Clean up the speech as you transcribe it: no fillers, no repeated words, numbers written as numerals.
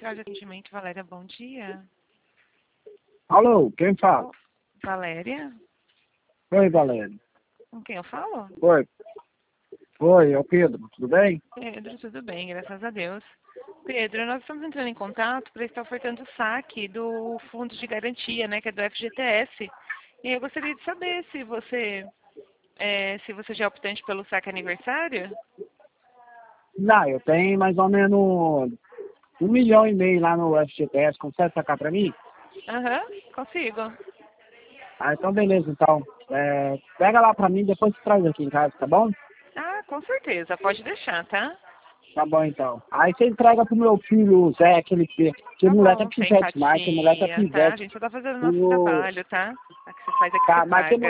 Central de Atendimento, Valéria, bom dia. Alô, quem fala? Valéria? Oi, Valéria. Com quem eu falo? Oi, é o Pedro, tudo bem? Pedro, tudo bem, graças a Deus. Pedro, nós estamos entrando em contato para estar ofertando o saque do fundo de garantia, né, que é do FGTS. E eu gostaria de saber se você já é optante pelo saque aniversário. Não, eu tenho mais ou menos 1,5 milhão lá no FGTS, consegue sacar pra mim? Aham, consigo. Ah, então beleza, então. Pega lá pra mim, depois você traz aqui em casa, tá bom? Ah, com certeza, pode deixar, tá? Tá bom, então. Aí você entrega pro meu filho, o Zé, aquele Tá moleque é bom, sem pivete, mas aquele moleque é empatia, tá? A pivete. gente só tá fazendo o nosso O... trabalho, tá? A que você faz aqui você Tá, mas tem paga.